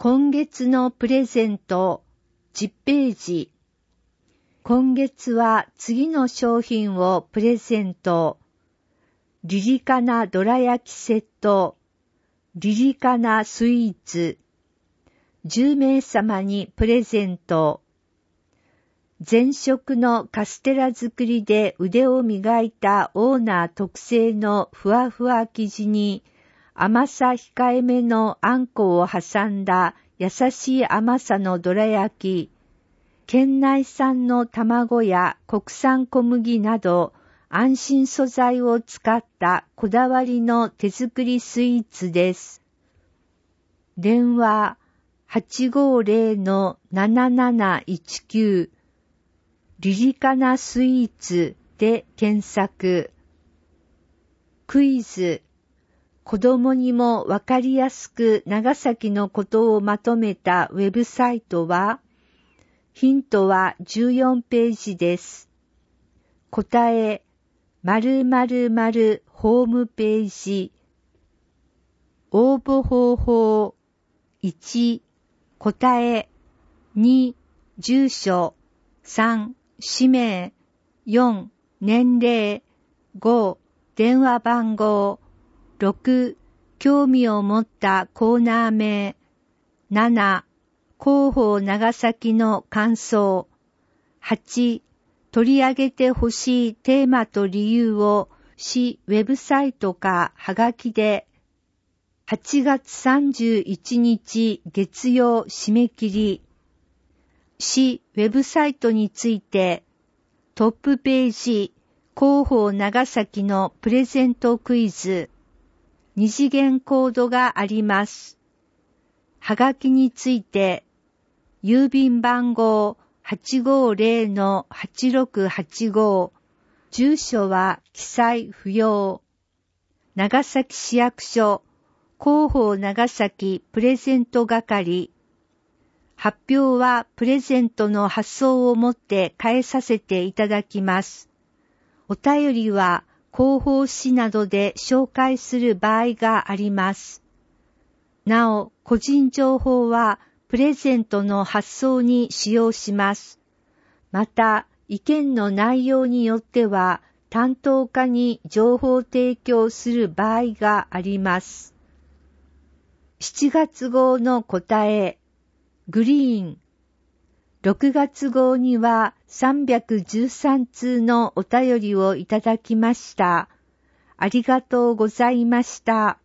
今月のプレゼント10ページ。今月は次の商品をプレゼント。リリカナどら焼きセット、リリカナスイーツ、10名様にプレゼント。前職のカステラ作りで腕を磨いたオーナー特製のふわふわ生地に甘さ控えめのあんこを挟んだ優しい甘さのどら焼き、県内産の卵や国産小麦など安心素材を使ったこだわりの手作りスイーツです。電話 850-7719 リリカナスイーツで検索。クイズ。子供にもわかりやすく長崎のことをまとめたウェブサイトは、ヒントは14ページです。答え、〇〇〇ホームページ。応募方法。1、答え。2、住所。3、氏名。4、年齢。5、電話番号。6、興味を持ったコーナー名。7、広報長崎の感想。8、取り上げてほしいテーマと理由を市ウェブサイトかはがきで。8月31日月曜締め切り。市ウェブサイトについて、トップページ、広報長崎のプレゼントクイズ。2次元コードがあります。はがきについて、郵便番号 850-8685、住所は記載不要。長崎市役所、広報長崎プレゼント係。発表はプレゼントの発送をもって返させていただきます。お便りは広報誌などで紹介する場合があります。なお、個人情報はプレゼントの発送に使用します。また、意見の内容によっては担当課に情報提供する場合があります。7月号の答え、グリーン。6月号には313通のお便りをいただきました。ありがとうございました。